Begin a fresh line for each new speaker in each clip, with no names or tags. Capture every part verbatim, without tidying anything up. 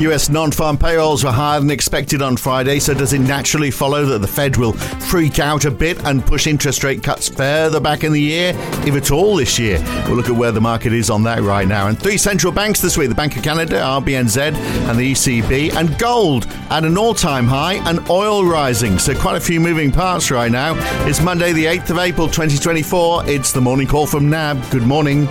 U S non-farm payrolls were higher than expected on Friday, so does it naturally follow that the Fed will freak out a bit and push interest rate cuts further back in the year, if at all this year? We'll look at where the market is on that right now. And three central banks this week, the Bank of Canada, R B N Z and the E C B, and gold at an all-time high and oil rising. So quite a few moving parts right now. It's Monday the eighth of April twenty twenty-four. It's the morning call from N A B. Good morning.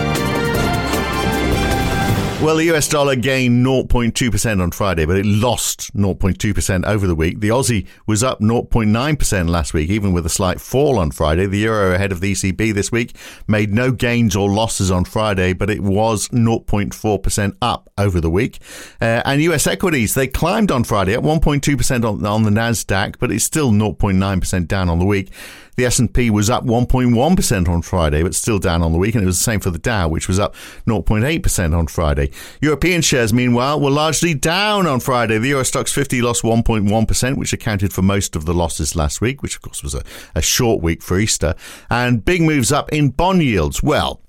Well, the U S dollar gained zero point two percent on Friday, but it lost zero point two percent over the week. The Aussie was up zero point nine percent last week, even with a slight fall on Friday. The euro ahead of the E C B this week made no gains or losses on Friday, but it was zero point four percent up over the week. Uh, and U S equities, they climbed on Friday at one point two percent on, on the NASDAQ, but it's still zero point nine percent down on the week. The S and P was up one point one percent on Friday, but still down on the week, and it was the same for the Dow, which was up zero point eight percent on Friday. European shares, meanwhile, were largely down on Friday. The Euro Stoxx fifty lost one point one percent, which accounted for most of the losses last week, which of course was a, a short week for Easter. And big moves up in bond yields. Well,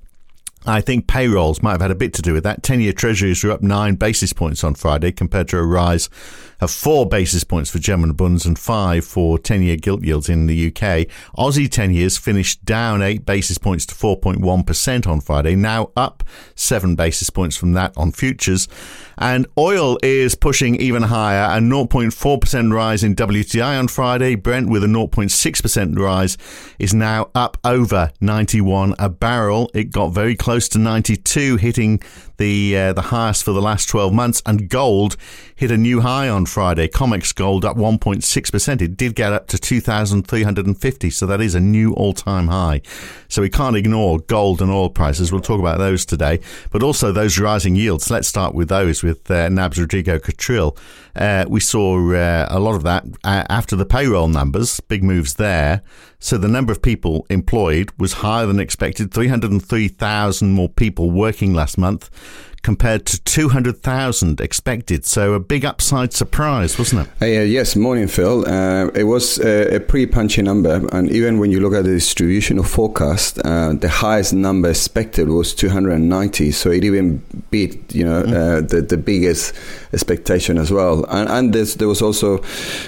I think payrolls might have had a bit to do with that. ten-year treasuries were up nine basis points on Friday compared to a rise of four basis points for German bonds and five for ten-year gilt yields in the U K. Aussie ten-years finished down eight basis points to four point one percent on Friday, now up seven basis points from that on futures. And oil is pushing even higher, a zero point four percent rise in W T I on Friday. Brent, with a zero point six percent rise, is now up over ninety-one a barrel. It got very close to ninety-two, hitting the uh, the highest for the last twelve months. And gold hit a new high on Friday. COMEX gold up one point six percent. It did get up to two thousand three hundred fifty, so that is a new all-time high. So we can't ignore gold and oil prices. We'll talk about those today, but also those rising yields. Let's start with those with uh, N A B's Rodrigo Catril. Uh, we saw uh, a lot of that uh, after the payroll numbers, big moves there. So the number of people employed was higher than expected, three hundred three thousand more people working last month compared to two hundred thousand expected. So a big upside surprise, wasn't it?
Uh, yes, morning, Phil. Uh, it was a, a pretty punchy number. And even when you look at the distribution of forecast, uh, the highest number expected was two hundred ninety. So it even beat, you know, mm. uh, the, the biggest expectation as well. And, and there's, there was also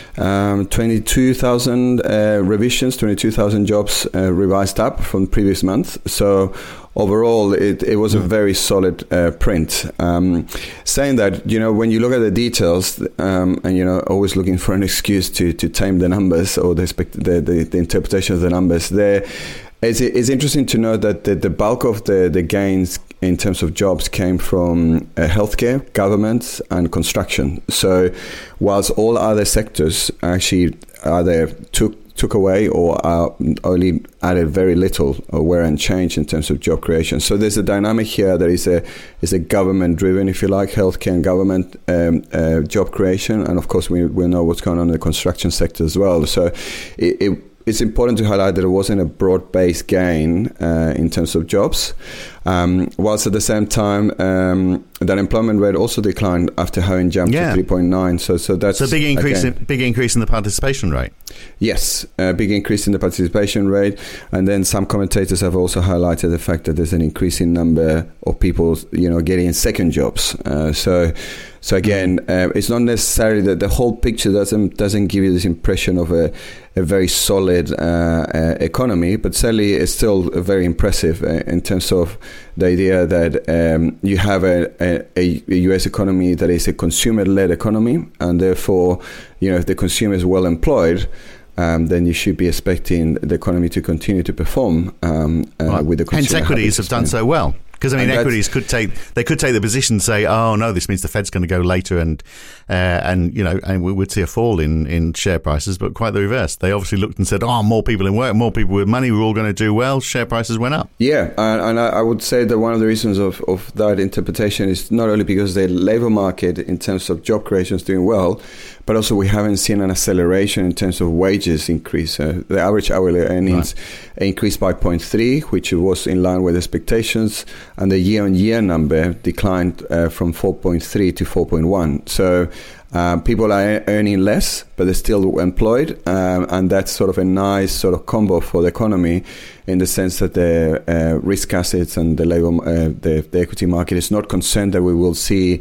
um, twenty-two thousand uh, revisions, twenty-two thousand jobs uh, revised up from previous month. So overall, it, it was a very solid uh, print. Um, saying that, you know, when you look at the details, um, and, you know, always looking for an excuse to, to tame the numbers or the, the, the, the interpretation of the numbers, there, it's, it's interesting to note that the, the bulk of the, the gains in terms of jobs came from uh, healthcare, government, and construction. So whilst all other sectors actually either took took away or uh, only added very little or were unchanged in terms of job creation. So there's a dynamic here that is a is a government driven, if you like, healthcare and government um, uh, job creation. And of course, we we know what's going on in the construction sector as well. So it, it it's important to highlight that it wasn't a broad-based gain uh, in terms of jobs, um, whilst at the same time um, the unemployment rate also declined after having jumped yeah. to three point nine. So, so that's
so big increase.
Again,
in, big increase in the participation rate.
Yes, a big increase in the participation rate, and then some commentators have also highlighted the fact that there's an increasing number of people, you know, getting second jobs. Uh, so. So again, uh, it's not necessarily that the whole picture doesn't doesn't give you this impression of a, a very solid uh, uh, economy, but certainly it's still very impressive uh, in terms of the idea that um, you have a, a, a U S economy that is a consumer-led economy, and therefore, you know, if the consumer is well employed, Um, then you should be expecting the economy to continue to perform um, uh,
right.
with the consumer.
Hence, equities have done so well. Because, I mean, and equities could take they could take the position and say, oh, no, this means the Fed's going to go later and, uh, and you know, and we would see a fall in, in share prices, but quite the reverse. They obviously looked and said, oh, more people in work, more people with money, we're all going to do well. Share prices went up.
Yeah, and, and I would say that one of the reasons of, of that interpretation is not only because the labour market in terms of job creation is doing well, but also we haven't seen an acceleration in terms of wages increase. Uh, the average hourly earnings right. increased by zero point three, which was in line with expectations, and the year-on-year number declined uh, from four point three to four point one. So uh, people are earning less, but they're still employed, um, and that's sort of a nice sort of combo for the economy, in the sense that the uh, risk assets and the labor, uh, the, the equity market is not concerned that we will see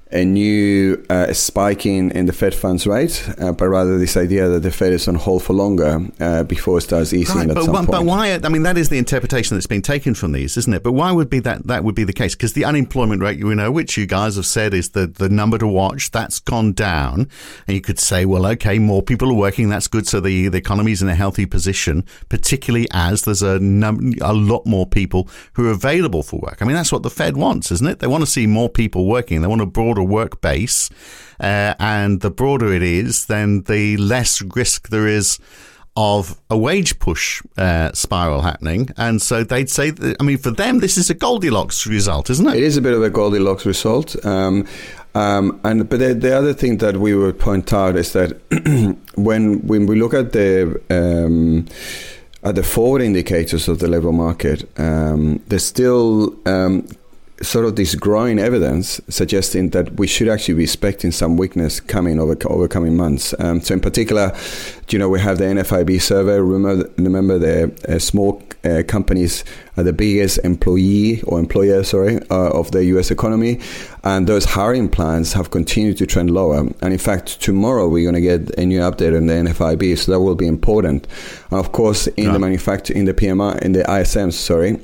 a new uh, spike in, in the Fed funds rate, uh, but rather this idea that the Fed is on hold for longer uh, before it starts easing
right,
at
but,
some point.
But why? I mean, that is the interpretation that's been taken from these, isn't it? But why would be that? That would be the case because the unemployment rate, you know, which you guys have said is the the number to watch, that's gone down, and you could say, well, okay, more people are working, that's good, so the the economy's in a healthy position, particularly as there's a num- a lot more people who are available for work. I mean, that's what the Fed wants, isn't it? They want to see more people working. They want a broader work base. Uh, and the broader it is, then the less risk there is of a wage push uh, spiral happening. And so they'd say, that, I mean, for them, this is a Goldilocks result, isn't it?
It is a bit of a Goldilocks result. Um, um, and But the, the other thing that we would point out is that when when we look at the... Um, at the forward indicators of the labour market, um, there's still... Um, sort of this growing evidence suggesting that we should actually be expecting some weakness coming over over coming months. Um, so in particular, you know, we have the N F I B survey. Remember, remember the uh, small uh, companies are the biggest employee or employer, sorry, uh, of the U S economy. And those hiring plans have continued to trend lower. And in fact, tomorrow we're going to get a new update on the N F I B. So that will be important. And of course, in yeah. the manufacturing, in the P M I, in the I S Ms, sorry,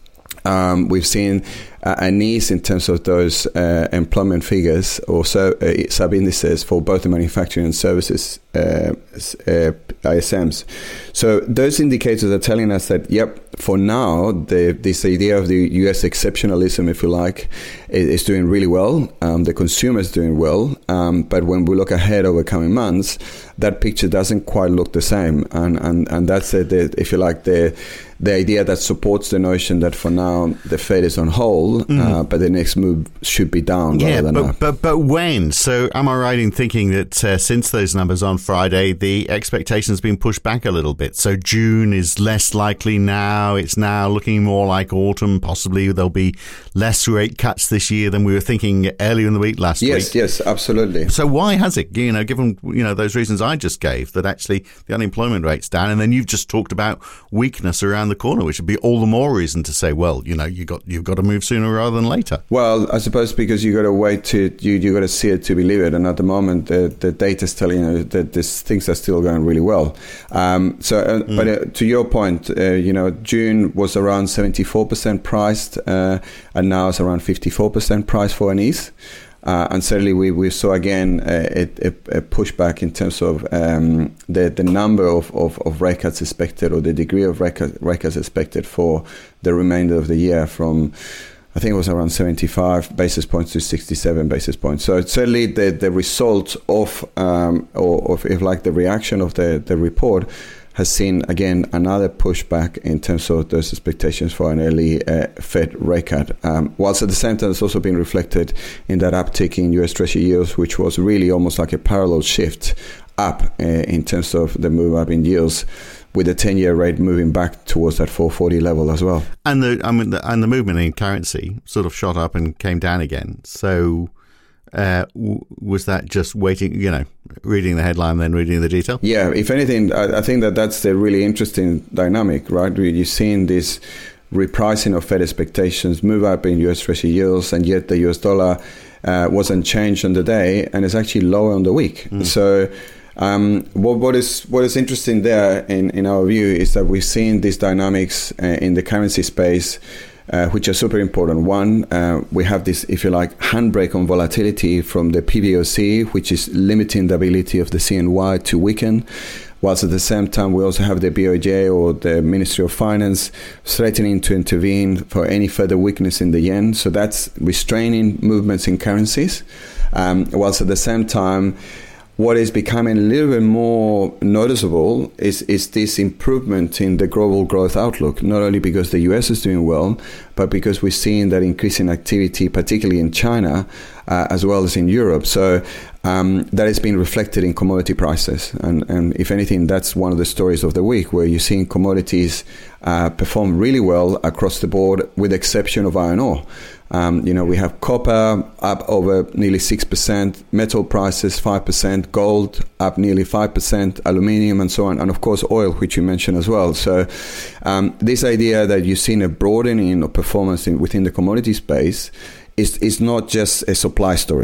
um, we've seen an ease in terms of those uh, employment figures or so, uh, sub-indices for both the manufacturing and services uh, uh, I S Ms. So those indicators are telling us that, yep, for now, the, this idea of the U S exceptionalism, if you like, is, is doing really well. Um, the consumer is doing well. Um, but when we look ahead over coming months, that picture doesn't quite look the same. And, and, and that's, the, the, if you like, the the idea that supports the notion that for now the Fed is on hold, mm. uh, but the next move should be down
yeah,
rather than
but,
up.
But, but when? So am I right in thinking that uh, since those numbers on Friday, the expectation has been pushed back a little bit? So June is less likely now. It's now looking more like autumn. Possibly there'll be less rate cuts this year than we were thinking earlier in the week last
yes,
week.
Yes, yes, absolutely.
So why has it, you know, given, you know, those reasons I just gave, that actually the unemployment rate's down, and then you've just talked about weakness around the corner, which would be all the more reason to say, well, you know, you got you've got to move sooner rather than later.
Well, I suppose because you got to wait to you you got to see it to believe it, and at the moment the the data is telling you that these things are still going really well. Um, so, uh, mm. but uh, to your point, uh, you know, June was around seventy-four percent priced, uh, and now it's around fifty-four percent priced for an ease. Uh, and certainly we, we saw again a, a, a pushback in terms of um, the, the number of, of, of rate cuts expected, or the degree of rate cuts expected for the remainder of the year, from I think it was around seventy-five basis points to sixty-seven basis points. So it's certainly the, the result of, um, or of, if like the reaction of the, the report has seen, again, another pushback in terms of those expectations for an early uh, Fed rate cut. Um, whilst at the same time, it's also been reflected in that uptick in U S Treasury yields, which was really almost like a parallel shift up uh, in terms of the move up in yields, with the ten-year rate moving back towards that four forty level as well.
And the I mean, the, and the movement in currency sort of shot up and came down again. So uh, w- was that just waiting, you know, reading the headline, then reading the detail?
Yeah, if anything, I, I think that that's the really interesting dynamic, right? You're seeing this repricing of Fed expectations move up in U S Treasury yields, and yet the U S dollar uh, wasn't changed on the day, and it's actually lower on the week. Mm. So Um, what, what is what is interesting there, in, in our view, is that we've seen these dynamics uh, in the currency space, uh, which are super important. One, uh, we have this, if you like, handbrake on volatility from the P B O C, which is limiting the ability of the C N Y to weaken, whilst at the same time we also have the B O J, or the Ministry of Finance, threatening to intervene for any further weakness in the yen. So that's restraining movements in currencies, um, whilst at the same time, what is becoming a little bit more noticeable is, is this improvement in the global growth outlook, not only because the U S is doing well, but because we're seeing that increasing activity, particularly in China, uh, as well as in Europe. So um, that has been reflected in commodity prices. And, and if anything, that's one of the stories of the week, where you're seeing commodities uh, perform really well across the board, with the exception of iron ore. Um, you know, we have copper up over nearly six percent, metal prices five percent, gold up nearly five percent, aluminium and so on, and of course oil, which you mentioned as well. So um, this idea that you've seen a broadening of performance in, within the commodity space is, is not just a supply story.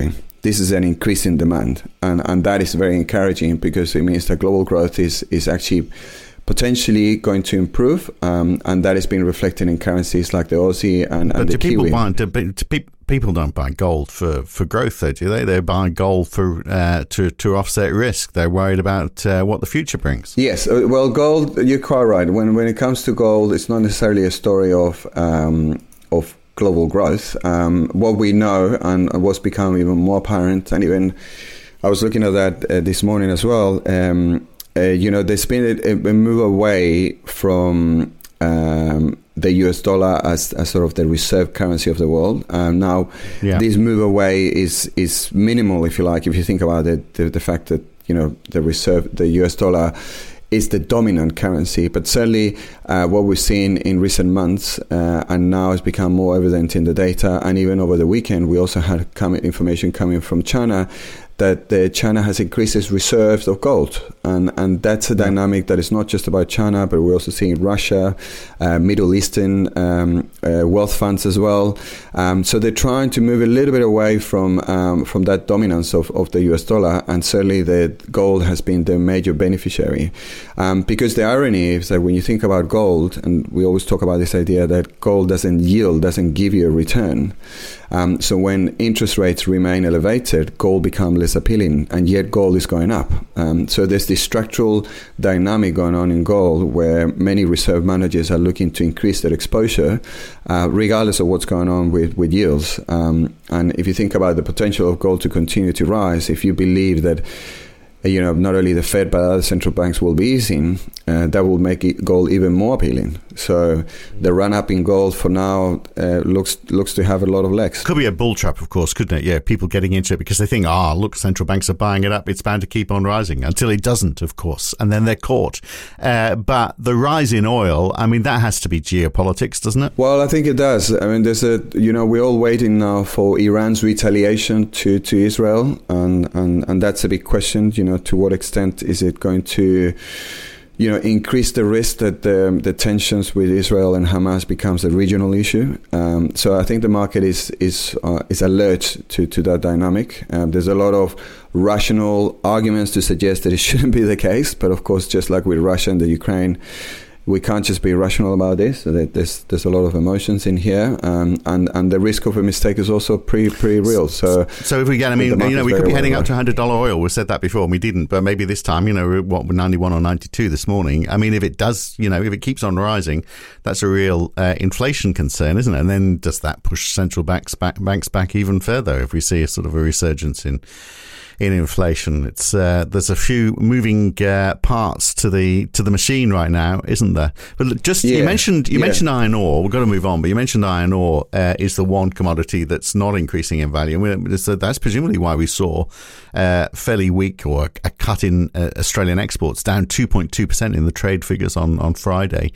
this is an increase in demand, and, and that is very encouraging because it means that global growth is is actually potentially going to improve, um, and that is being reflected in currencies like the Aussie and, and the
people
Kiwi.
Buy, do, do people don't buy gold for, for growth, though, do they? They buy gold for uh, to to offset risk. They're worried about uh, what the future brings.
Yes, well, gold. You're quite right. When when it comes to gold, it's not necessarily a story of um, of global growth. Um, what we know and what's become even more apparent, and even I was looking at that uh, this morning as well. Um, uh, you know, there's been a, a move away from um, the U S dollar as, as sort of the reserve currency of the world. Um, now, yeah. this move away is is minimal, if you like, if you think about it, the, the fact that, you know, the reserve, the U S dollar is the dominant currency, but certainly uh, what we've seen in recent months uh, and now has become more evident in the data, and even over the weekend we also had come, information coming from China that uh, China has increased its reserves of gold, and and that's a dynamic that is not just about China, but we're also seeing Russia, uh, Middle Eastern um, uh, wealth funds as well. Um, so they're trying to move a little bit away from um, from that dominance of, of the U S dollar, and certainly the gold has been the major beneficiary. Um, because the irony is that when you think about gold, and we always talk about this idea that gold doesn't yield, doesn't give you a return. Um, so when interest rates remain elevated, gold becomes less appealing, and yet gold is going up. Um, so there's this structural dynamic going on in gold where many reserve managers are looking to increase their exposure, uh, regardless of what's going on with, with yields. Um, and if you think about the potential of gold to continue to rise, if you believe that, you know, not only the Fed but other central banks will be easing, uh, that will make it gold even more appealing. So the run up in gold for now uh, looks looks to have a lot of legs.
Could be a bull trap, of course, couldn't it? Yeah, people getting into it because they think, ah, oh, look, central banks are buying it up, it's bound to keep on rising, until it doesn't, of course, and then they're caught. Uh, but the rise in oil, I mean, that has to be geopolitics, doesn't it?
Well, I think it does. I mean, there's a, you know, we're all waiting now for Iran's retaliation to, to Israel, and, and, and that's a big question. You know, to what extent is it going to, you know, increase the risk that the, the tensions with Israel and Hamas becomes a regional issue? Um, so I think the market is is uh, is alert to, to that dynamic. Um, there's a lot of rational arguments to suggest that it shouldn't be the case, but of course, just like with Russia and the Ukraine, we can't just be rational about this. There's there's a lot of emotions in here, um, and and the risk of a mistake is also pretty pretty real. So
so if we get, I mean, you know, we could be heading up to one hundred dollars oil. We said that before, and we didn't, but maybe this time, you know, what ninety-one or ninety-two this morning. I mean, if it does, you know, if it keeps on rising, that's a real uh, inflation concern, isn't it? And then does that push central banks back banks back even further if we see a sort of a resurgence in? in inflation? It's uh, there's a few moving uh, parts to the to the machine right now, isn't there? But look, just yeah. you mentioned you yeah. mentioned iron ore. We've got to move on, but you mentioned iron ore uh, is the one commodity that's not increasing in value. I mean, that's presumably why we saw uh, fairly weak or a cut in uh, Australian exports, down two point two percent in the trade figures on on Friday.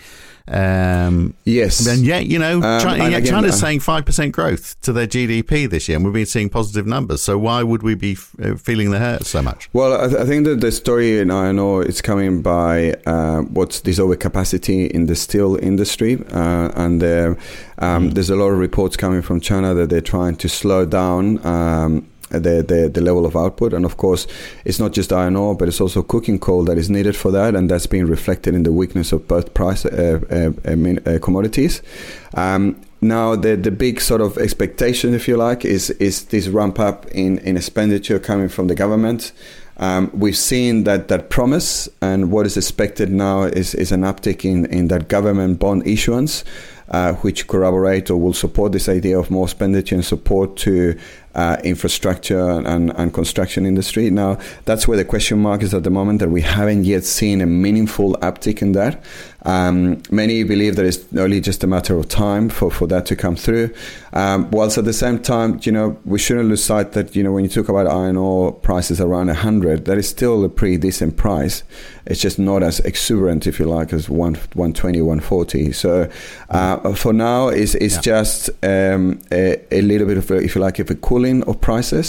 Um,
yes,
and yet you know
um,
China, yet
again,
China's
uh,
saying five percent growth to their G D P this year, and we've been seeing positive numbers. So why would we be f- feeling the hurt so much?
Well, I, th- I think that the story in iron ore is coming by uh, what's this overcapacity in the steel industry, uh, and uh, um, mm. there's a lot of reports coming from China that they're trying to slow down Um, The, the the level of output. And of course, it's not just iron ore, but it's also coking coal that is needed for that, and that's being reflected in the weakness of both price uh, uh, uh, commodities. Um, now, the the big sort of expectation, if you like, is is this ramp up in, in expenditure coming from the government. Um, we've seen that, that promise, and what is expected now is, is an uptick in, in that government bond issuance, uh, which corroborate or will support this idea of more expenditure and support to uh, infrastructure and, and construction industry. Now, that's where the question mark is at the moment, that we haven't yet seen a meaningful uptick in that. Um, many believe that it's only just a matter of time for, for that to come through. Um, whilst at the same time, you know, we shouldn't lose sight that, you know, when you talk about iron ore prices around one hundred, that is still a pretty decent price. It's just not as exuberant, if you like, as one twenty, one forty. So uh, for now, it's, it's yeah. just um, a, a little bit of, a, if you like, of a cooling of prices.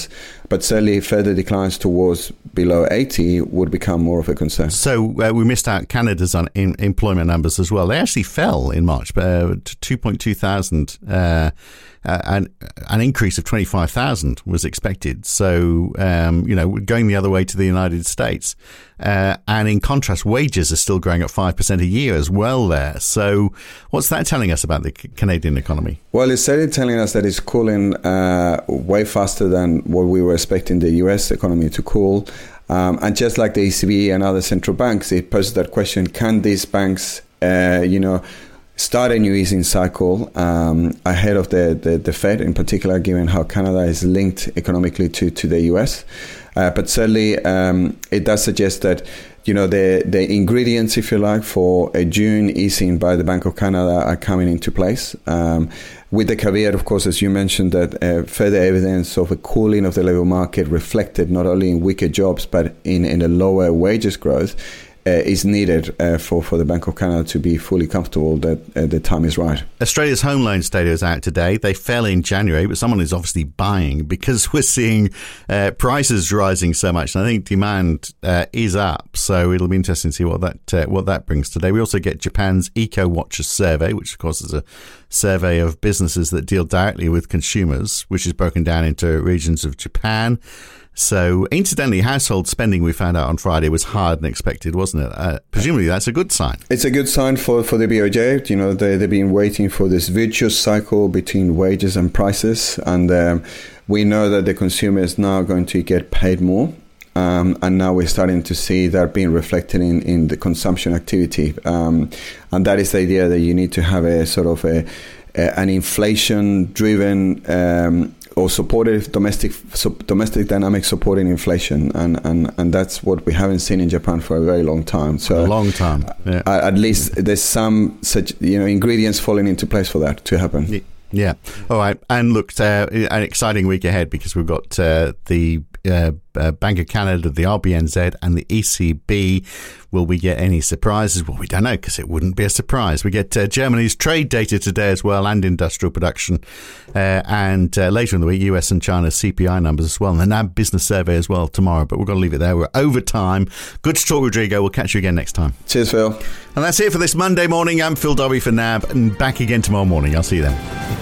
but certainly further declines towards below eighty would become more of a concern.
So uh, we missed out Canada's on in, employment numbers as well. They actually fell in March, uh, to two point two thousand. Uh, uh, and an increase of twenty-five thousand was expected. So, um, you know, we're going the other way to the United States. Uh, and in contrast, wages are still growing at five percent a year as well there. So what's that telling us about the Canadian economy?
Well, it's certainly telling us that it's cooling uh, way faster than what we were expecting the U S economy to cool. Um, and just like the E C B and other central banks, it poses that question, can these banks, uh, you know, start a new easing cycle um, ahead of the, the, the Fed, in particular, given how Canada is linked economically to, to the U S. Uh, but certainly, um, it does suggest that, you know, the, the ingredients, if you like, for a June easing by the Bank of Canada are coming into place. Um, with the caveat, of course, as you mentioned, that uh, further evidence of a cooling of the labour market reflected not only in weaker jobs, but in, in a lower wages growth, Uh, is needed uh, for, for the Bank of Canada to be fully comfortable that uh, the time is right.
Australia's home loans data is out today. They fell in January, but someone is obviously buying because we're seeing uh, prices rising so much. And I think demand uh, is up. So it'll be interesting to see what that uh, what that brings today. We also get Japan's Eco Watchers survey, which of course is a survey of businesses that deal directly with consumers, which is broken down into regions of Japan. So, incidentally, household spending, we found out on Friday, was higher than expected, wasn't it? Uh, presumably, that's a good sign.
It's a good sign for, for the B O J. You know, they, they've been waiting for this virtuous cycle between wages and prices. And um, we know that the consumer is now going to get paid more. Um, and now we're starting to see that being reflected in, in the consumption activity. Um, and that is the idea that you need to have a sort of a, a an inflation-driven um or supportive domestic so domestic dynamic supporting inflation, and, and, and that's what we haven't seen in Japan for a very long time. So
a long time, yeah.
uh, at least there's some such you know ingredients falling into place for that to happen.
Yeah. Yeah. All right. And look, uh, an exciting week ahead because we've got uh, the uh, uh, Bank of Canada, the R B N Z and the E C B. Will we get any surprises? Well, we don't know because it wouldn't be a surprise. We get uh, Germany's trade data today as well, and industrial production. Uh, and uh, later in the week, U S and China's C P I numbers as well. And the N A B business survey as well tomorrow. But we're going to leave it there. We're over time. Good to talk, Rodrigo. We'll catch you again next time.
Cheers, Phil.
And that's it for this Monday morning. I'm Phil Dobbie for N A B and back again tomorrow morning. I'll see you then.